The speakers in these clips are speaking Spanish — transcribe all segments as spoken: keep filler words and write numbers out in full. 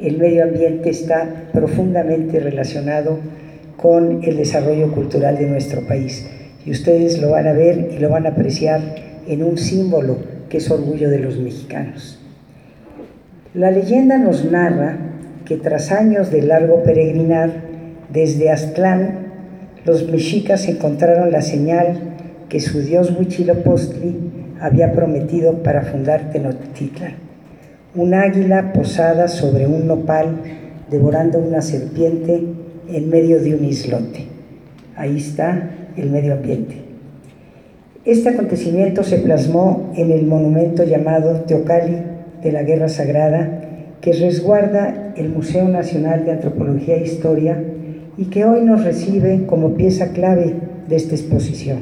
el medio ambiente está profundamente relacionado con el desarrollo cultural de nuestro país. Y ustedes lo van a ver y lo van a apreciar en un símbolo que es orgullo de los mexicanos. La leyenda nos narra que tras años de largo peregrinar desde Aztlán, los mexicas encontraron la señal que su dios Huitzilopochtli había prometido para fundar Tenochtitlan. Un águila posada sobre un nopal devorando una serpiente en medio de un islote. Ahí está el medio ambiente. Este acontecimiento se plasmó en el monumento llamado Teocalli de la Guerra Sagrada, que resguarda el Museo Nacional de Antropología e Historia y que hoy nos recibe como pieza clave de esta exposición.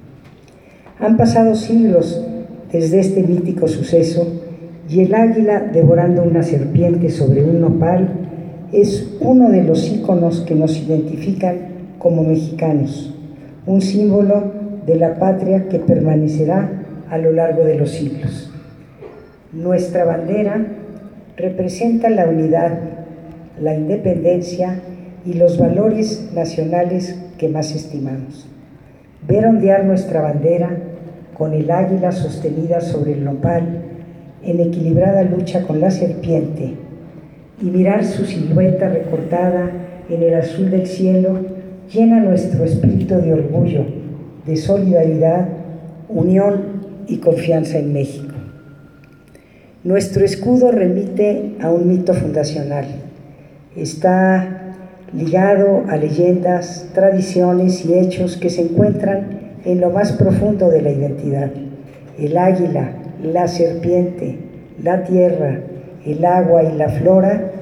Han pasado siglos desde este mítico suceso y el águila devorando una serpiente sobre un nopal es uno de los íconos que nos identifican como mexicanos, un símbolo de la patria que permanecerá a lo largo de los siglos. Nuestra bandera representa la unidad, la independencia y los valores nacionales que más estimamos. Ver ondear nuestra bandera con el águila sostenida sobre el nopal en equilibrada lucha con la serpiente y mirar su silueta recortada en el azul del cielo llena nuestro espíritu de orgullo, de solidaridad, unión y confianza en México. Nuestro escudo remite a un mito fundacional. Está ligado a leyendas, tradiciones y hechos que se encuentran en lo más profundo de la identidad. El águila, la serpiente, la tierra, el agua y la flora,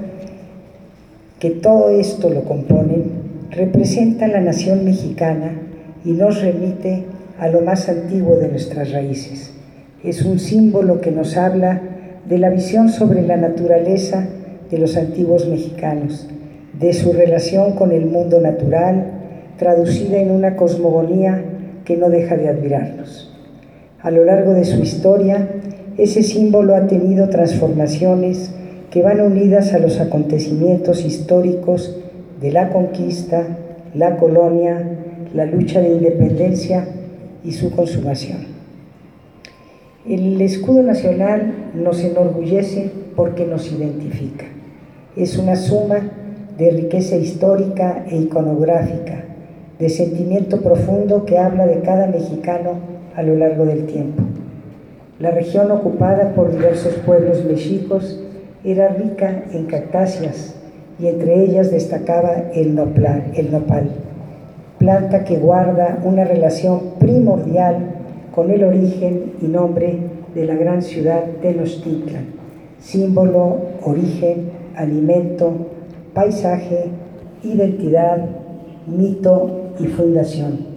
que todo esto lo componen, representa la nación mexicana y nos remite a lo más antiguo de nuestras raíces. Es un símbolo que nos habla de la visión sobre la naturaleza de los antiguos mexicanos, de su relación con el mundo natural, traducida en una cosmogonía que no deja de admirarnos. A lo largo de su historia, ese símbolo ha tenido transformaciones que van unidas a los acontecimientos históricos de la conquista, la colonia, la lucha de independencia y su consumación. El escudo nacional nos enorgullece porque nos identifica. Es una suma de riqueza histórica e iconográfica, de sentimiento profundo que habla de cada mexicano a lo largo del tiempo. La región ocupada por diversos pueblos mexicos era rica en cactáceas y entre ellas destacaba el nopal, el nopal, planta que guarda una relación primordial con el origen y nombre de la gran ciudad Tenochtitlan, símbolo, origen, alimento, paisaje, identidad, mito y fundación.